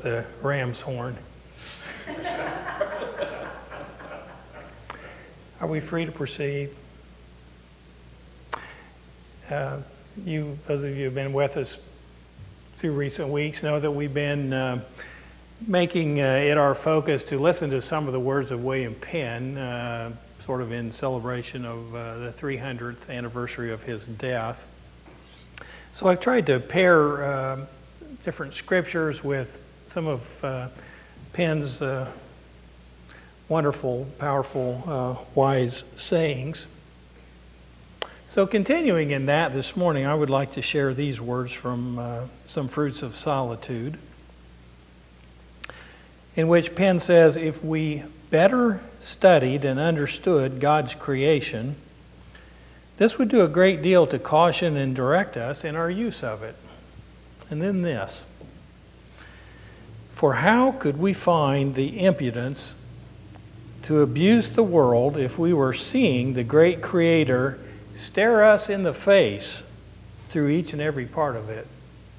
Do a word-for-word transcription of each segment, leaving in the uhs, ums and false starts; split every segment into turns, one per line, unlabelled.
the ram's horn. Are we free to proceed? Uh, you, those of you who have been with us through recent weeks know that we've been uh, making uh, it our focus to listen to some of the words of William Penn, uh, sort of in celebration of uh, the three hundredth anniversary of his death. So I've tried to pair uh, different scriptures with some of uh, Penn's uh, wonderful, powerful, uh, wise sayings. So continuing in that this morning, I would like to share these words from uh, Some Fruits of Solitude, in which Penn says, if we better studied and understood God's creation, this would do a great deal to caution and direct us in our use of it. And then this, for how could we find the impudence to abuse the world if we were seeing the great Creator stare us in the face through each and every part of it?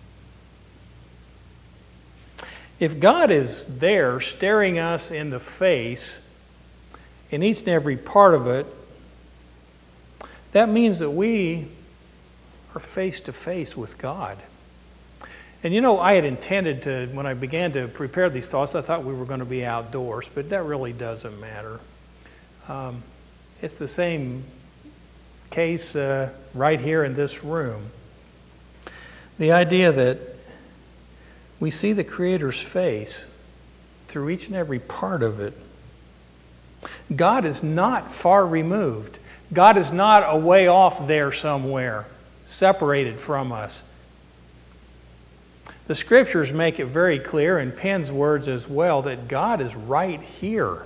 If God is there staring us in the face in each and every part of it, that means that we are face to face with God. And you know, I had intended to, when I began to prepare these thoughts, I thought we were going to be outdoors, but that really doesn't matter. Um, it's the same case uh, right here in this room. The idea that we see the Creator's face through each and every part of it. God is not far removed. God is not a way off there somewhere, separated from us. The Scriptures make it very clear, in Penn's words as well, that God is right here.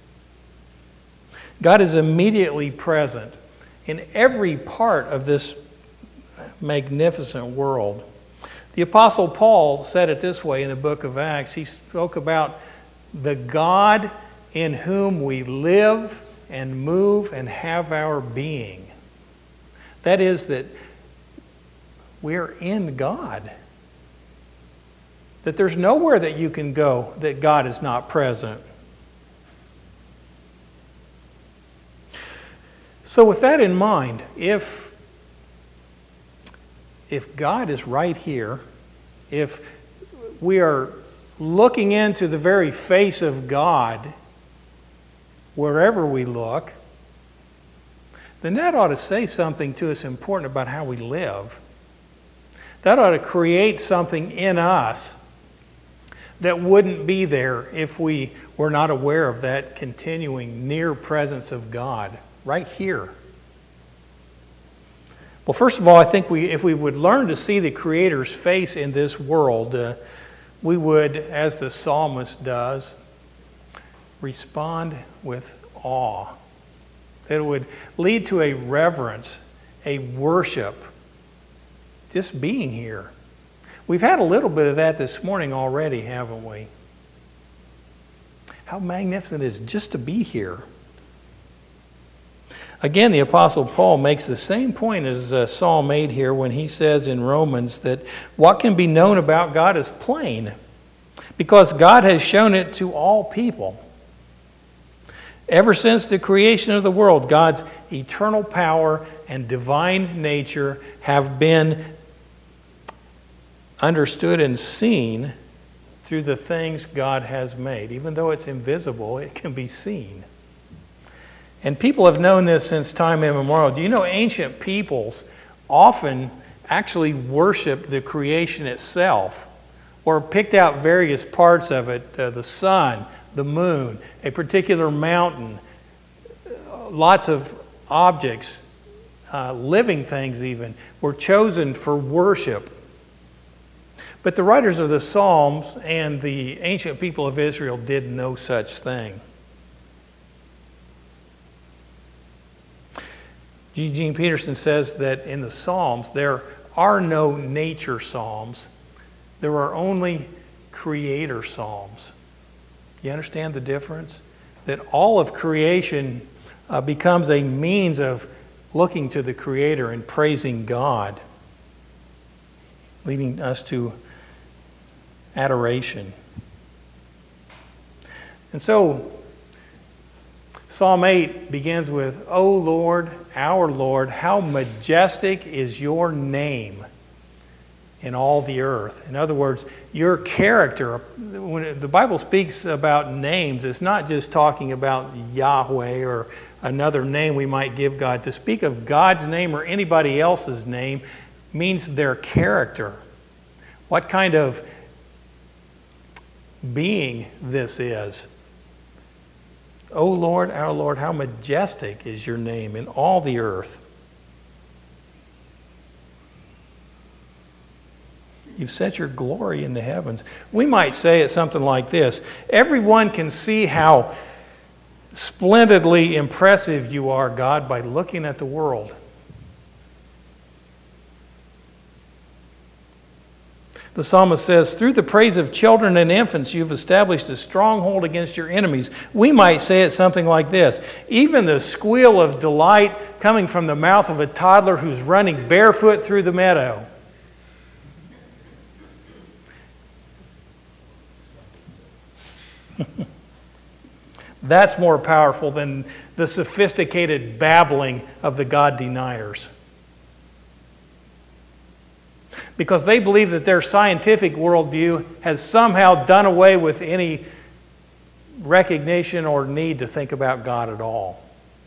God is immediately present in every part of this magnificent world. The Apostle Paul said it this way in the book of Acts. He spoke about the God in whom we live and move and have our being. That is, that we're in God. That there's nowhere that you can go that God is not present. So with that in mind, if, if God is right here, if we are looking into the very face of God wherever we look, then that ought to say something to us important about how we live. That ought to create something in us that wouldn't be there if we were not aware of that continuing near presence of God right here. Well, first of all, I think we, if we would learn to see the Creator's face in this world, uh, we would, as the psalmist does, respond with awe. It would lead to a reverence, a worship, just being here. We've had a little bit of that this morning already, haven't we? How magnificent it is just to be here. Again, the Apostle Paul makes the same point as uh, Saul made here when he says in Romans that what can be known about God is plain, because God has shown it to all people. Ever since the creation of the world, God's eternal power and divine nature have been understood and seen through the things God has made. Even though it's invisible, it can be seen. And people have known this since time immemorial. Do you know ancient peoples often actually worshiped the creation itself, or picked out various parts of it, uh, the sun, the moon, a particular mountain, lots of objects, uh, living things even, were chosen for worship. But the writers of the Psalms and the ancient people of Israel did no such thing. Eugene Peterson says that in the Psalms there are no nature psalms. There are only creator psalms. You understand the difference? That all of creation uh, becomes a means of looking to the Creator and praising God, leading us to adoration. And so, Psalm eight begins with, O Lord, our Lord, how majestic is your name in all the earth. In other words, your character. When the Bible speaks about names, it's not just talking about Yahweh or another name we might give God. To speak of God's name or anybody else's name means their character. What kind of being this is. O Lord, our Lord, how majestic is your name in all the earth. You've set your glory in the heavens. We might say it something like this. Everyone can see how splendidly impressive you are, God, by looking at the world. The psalmist says, through the praise of children and infants, you've established a stronghold against your enemies. We might say it something like this. Even the squeal of delight coming from the mouth of a toddler who's running barefoot through the meadow. That's more powerful than the sophisticated babbling of the God deniers. Because they believe that their scientific worldview has somehow done away with any recognition or need to think about God at all.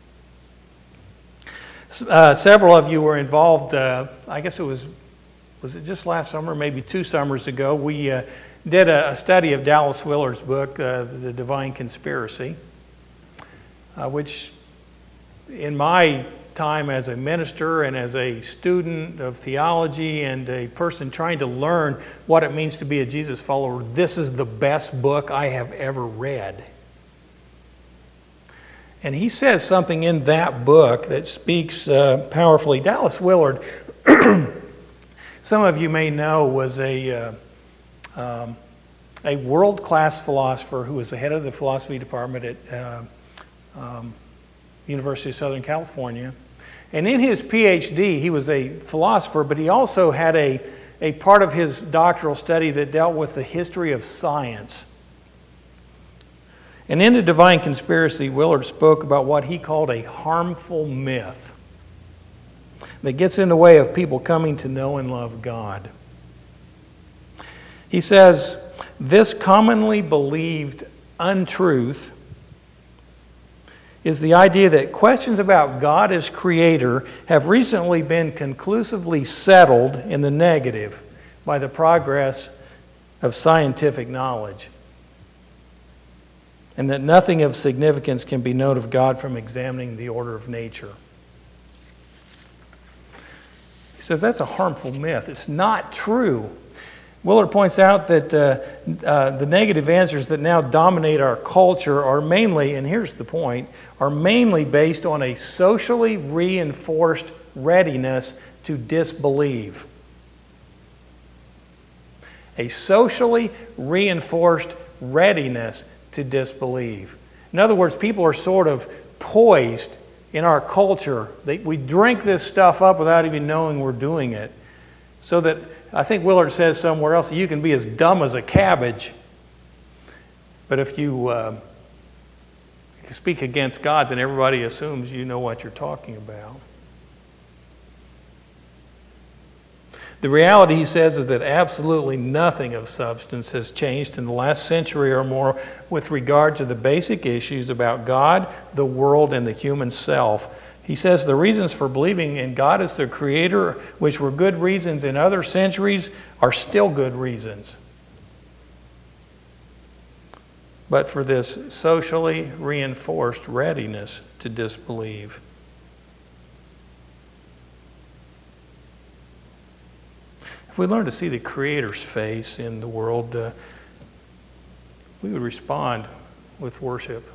Uh, several of you were involved, uh, I guess it was, was it just last summer, maybe two summers ago, we uh, did a, a study of Dallas Willard's book, uh, The Divine Conspiracy, uh, which in my time as a minister and as a student of theology and a person trying to learn what it means to be a Jesus follower, this is the best book I have ever read. And he says something in that book that speaks uh, powerfully. Dallas Willard, some of you may know, was a, uh, um, a world-class philosopher who was the head of the philosophy department at uh, um, University of Southern California. And in his PhD, he was a philosopher, but he also had a, a part of his doctoral study that dealt with the history of science. And in The Divine Conspiracy, Willard spoke about what he called a harmful myth that gets in the way of people coming to know and love God. He says, this commonly believed untruth is the idea that questions about God as creator have recently been conclusively settled in the negative by the progress of scientific knowledge, and that nothing of significance can be known of God from examining the order of nature. He says that's a harmful myth. It's not true. Willard points out that uh, uh, the negative answers that now dominate our culture are mainly, and here's the point, are mainly based on a socially reinforced readiness to disbelieve. A socially reinforced readiness to disbelieve. In other words, people are sort of poised in our culture. They, we drink this stuff up without even knowing we're doing it. So that, I think Willard says somewhere else, you can be as dumb as a cabbage, but if you uh, speak against God, then everybody assumes you know what you're talking about. The reality, he says, is that absolutely nothing of substance has changed in the last century or more with regard to the basic issues about God, the world, and the human self. He says the reasons for believing in God as the Creator, which were good reasons in other centuries, are still good reasons. But for this socially reinforced readiness to disbelieve. If we learn to see the Creator's face in the world, uh, we would respond with worship.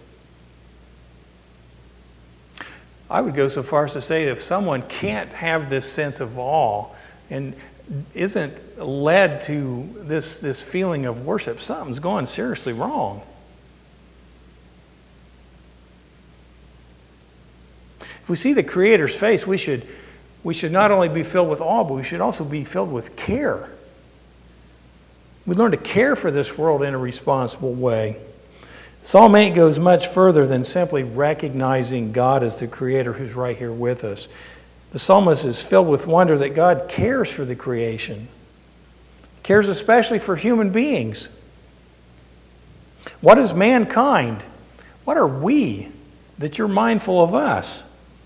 I would go so far as to say that if someone can't have this sense of awe and isn't led to this, this feeling of worship, something's going seriously wrong. If we see the Creator's face, we should, we should not only be filled with awe, but we should also be filled with care. We learn to care for this world in a responsible way. Psalm eight goes much further than simply recognizing God as the Creator who's right here with us. The psalmist is filled with wonder that God cares for the creation, cares especially for human beings. What is mankind? What are we that you're mindful of us?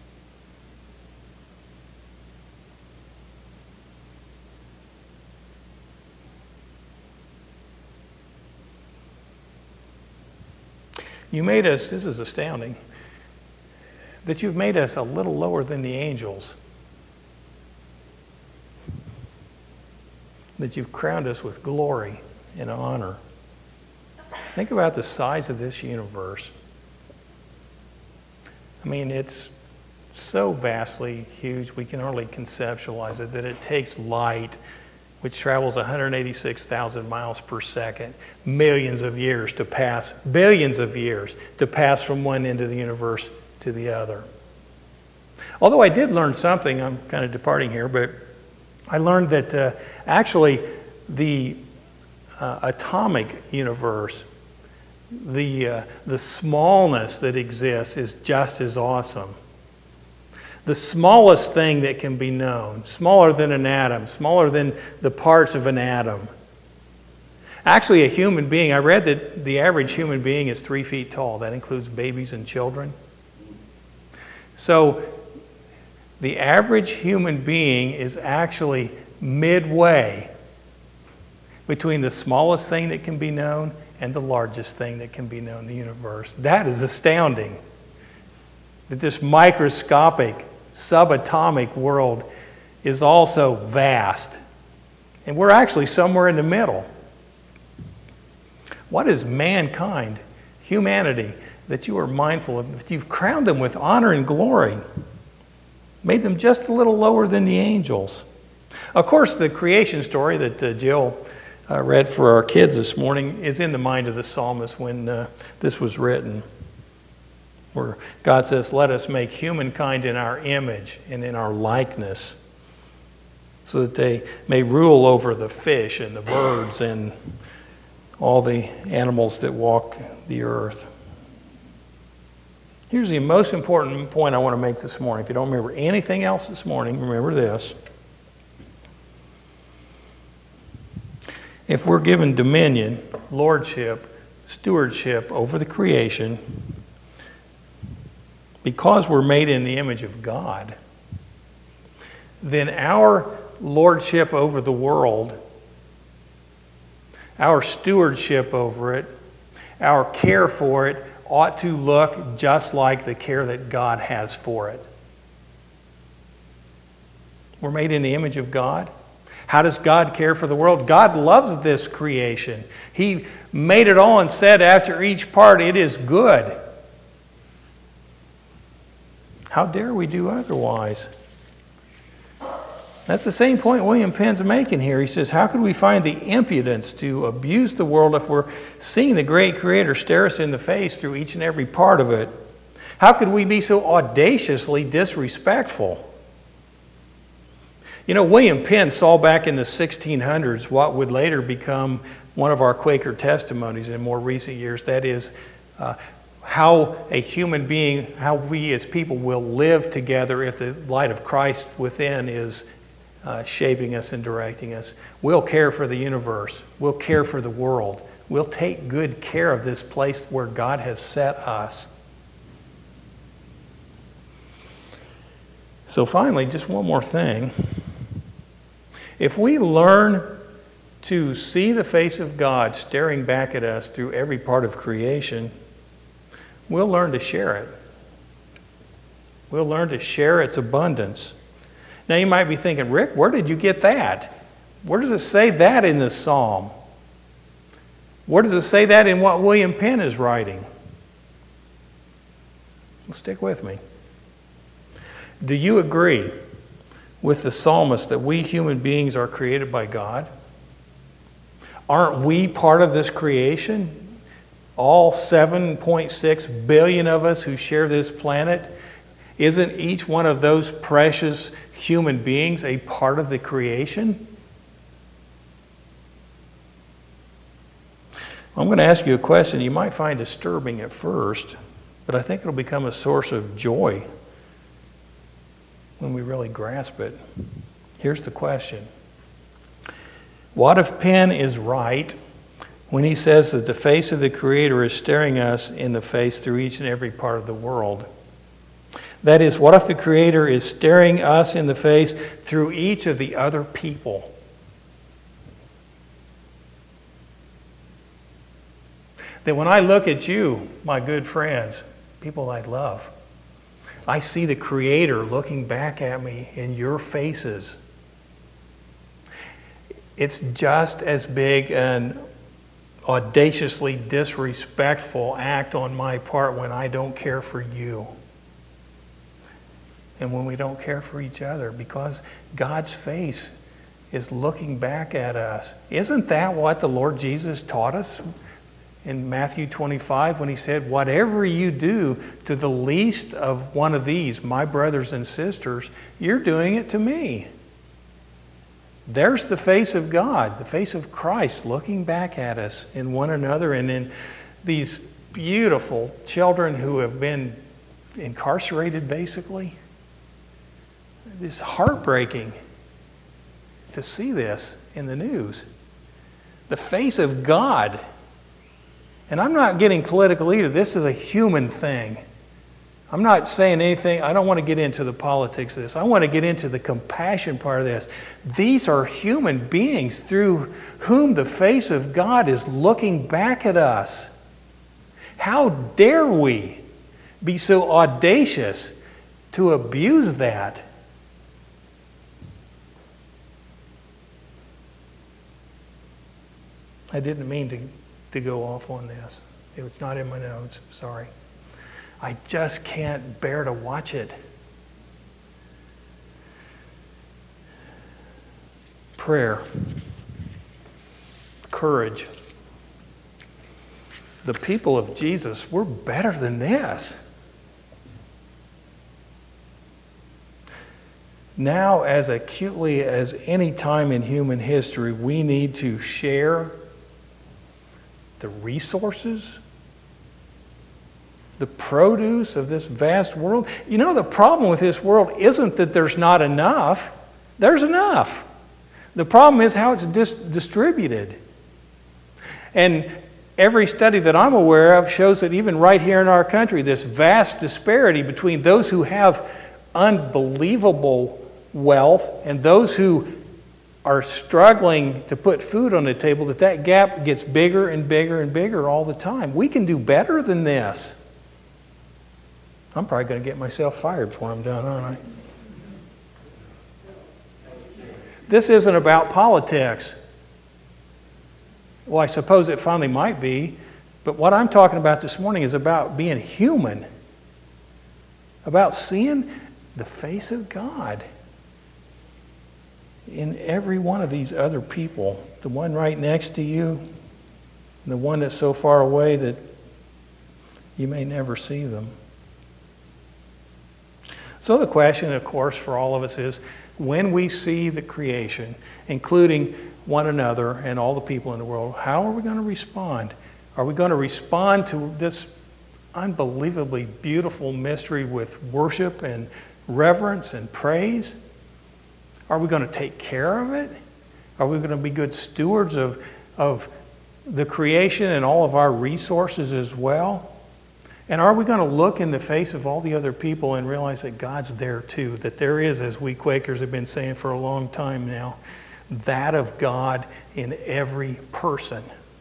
You made us, this is astounding, that you've made us a little lower than the angels. That you've crowned us with glory and honor. Think about the size of this universe. I mean, it's so vastly huge, we can hardly conceptualize it, that it takes light, which travels one hundred eighty-six thousand miles per second, millions of years to pass, billions of years to pass from one end of the universe to the other. Although I did learn something, I'm kind of departing here, but I learned that uh, actually the uh, atomic universe, the, uh, the smallness that exists is just as awesome. The smallest thing that can be known, smaller than an atom, smaller than the parts of an atom. Actually, a human being, I read that the average human being is three feet tall. That includes babies and children. So, the average human being is actually midway between the smallest thing that can be known and the largest thing that can be known in the universe. That is astounding. That this microscopic, subatomic world is also vast. And we're actually somewhere in the middle. What is mankind, humanity, that you are mindful of, that you've crowned them with honor and glory, made them just a little lower than the angels? Of course, the creation story that uh, Jill uh, read for our kids this morning is in the mind of the psalmist when uh, this was written, where God says, let us make humankind in our image and in our likeness, so that they may rule over the fish and the birds and all the animals that walk the earth. Here's the most important point I want to make this morning. If you don't remember anything else this morning, remember this. If we're given dominion, lordship, stewardship over the creation, because we're made in the image of God, then our lordship over the world, our stewardship over it, our care for it, ought to look just like the care that God has for it. We're made in the image of God. How does God care for the world? God loves this creation. He made it all and said after each part, it is good. How dare we do otherwise? That's the same point William Penn's making here. He says, how could we find the impudence to abuse the world if we're seeing the great Creator stare us in the face through each and every part of it? How could we be so audaciously disrespectful? You know, William Penn saw back in the sixteen hundreds what would later become one of our Quaker testimonies in more recent years. That is, uh, how a human being, how we as people will live together if the light of Christ within is uh, shaping us and directing us. We'll care for the universe. We'll care for the world. We'll take good care of this place where God has set us. So finally, just one more thing. If we learn to see the face of God staring back at us through every part of creation, we'll learn to share it. We'll learn to share its abundance. Now you might be thinking, Rick, where did you get that? Where does it say that in this psalm? Where does it say that in what William Penn is writing? Well, stick with me. Do you agree with the psalmist that we human beings are created by God? Aren't we part of this creation? All seven point six billion of us who share this planet, isn't each one of those precious human beings a part of the creation? I'm going to ask you a question you might find disturbing at first, but I think it'll become a source of joy when we really grasp it. Here's the question. What if Penn is right when he says that the face of the Creator is staring us in the face through each and every part of the world? That is, what if the Creator is staring us in the face through each of the other people? That when I look at you, my good friends, people I love, I see the Creator looking back at me in your faces. It's just as big an audaciously disrespectful act on my part when I don't care for you. And when we don't care for each other, because God's face is looking back at us. Isn't that what the Lord Jesus taught us in Matthew twenty-five when he said, whatever you do to the least of one of these, my brothers and sisters, you're doing it to me. There's the face of God, the face of Christ looking back at us in one another and in these beautiful children who have been incarcerated, basically. It's heartbreaking to see this in the news. The face of God. And I'm not getting political either. This is a human thing. I'm not saying anything. I don't want to get into the politics of this. I want to get into the compassion part of this. These are human beings through whom the face of God is looking back at us. How dare we be so audacious to abuse that? I didn't mean to, to go off on this. It was not in my notes. Sorry. I just can't bear to watch it. Prayer. Courage. The people of Jesus, we're better than this. Now, as acutely as any time in human history, we need to share the resources, the produce of this vast world. You know, the problem with this world isn't that there's not enough. There's enough. The problem is how it's dis- distributed. And every study that I'm aware of shows that even right here in our country, this vast disparity between those who have unbelievable wealth and those who are struggling to put food on the table, that that gap gets bigger and bigger and bigger all the time. We can do better than this. I'm probably going to get myself fired before I'm done, aren't I? This isn't about politics. Well, I suppose it finally might be, but what I'm talking about this morning is about being human, about seeing the face of God in every one of these other people, the one right next to you, and the one that's so far away that you may never see them. So the question, of course, for all of us is, when we see the creation, including one another and all the people in the world, how are we going to respond? Are we going to respond to this unbelievably beautiful mystery with worship and reverence and praise? Are we going to take care of it? Are we going to be good stewards of, of the creation and all of our resources as well? And are we going to look in the face of all the other people and realize that God's there too? That there is, as we Quakers have been saying for a long time now, that of God in every person.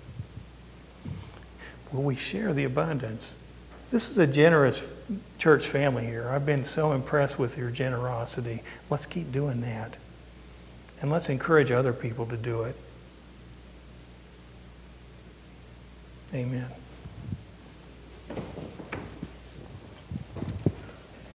Will we share the abundance? This is a generous church family here. I've been so impressed with your generosity. Let's keep doing that. And let's encourage other people to do it. Amen.